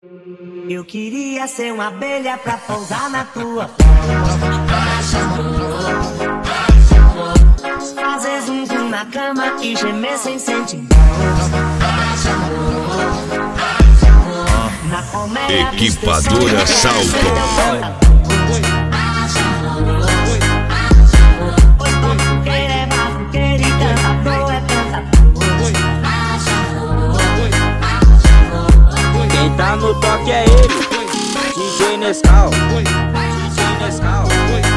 Eu queria ser uma abelha pra pousar na tua fazer zum na cama e gemer sem sentir. Na colmeia Equipadora Salto. Quem tá no toque é ele, DJ Nescau. DJ Nescau.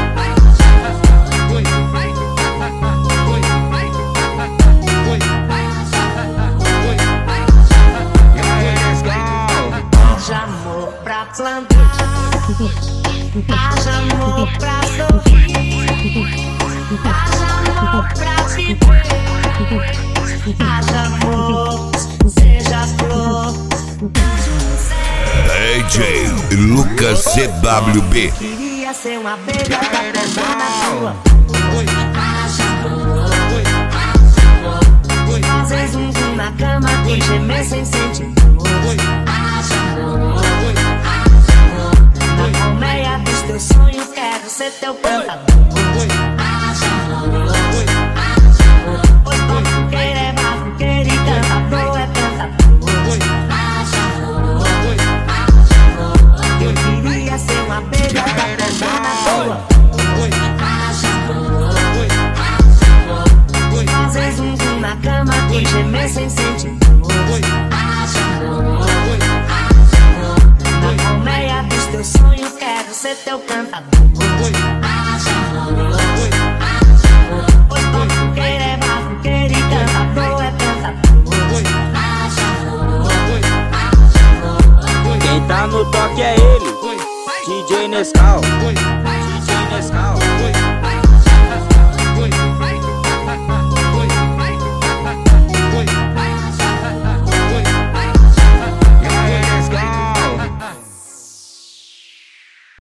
Haja amor pra plantar, haja amor pra sorrir, haja amor pra viver, haja amor, seja flor. DJ Lucas CWB. Queria ser uma abelha pra pousar na tua fazer zum na cama e gemer sem sentir. Na colmeia dos teus sonhos quero ser teu cantador. Pois todo querer é batuqueiro e cantador é cantador. Eu queria ser uma abelha pra pousar na tua fazer zum na cama e gemer sem sentir. Na colmeia dos teus sonhos quero ser teu cantador. Pois todo querer é batuqueiro e cantador é cantador. Quem tá no toque é ele, DJ Nescau. DJ Nescau.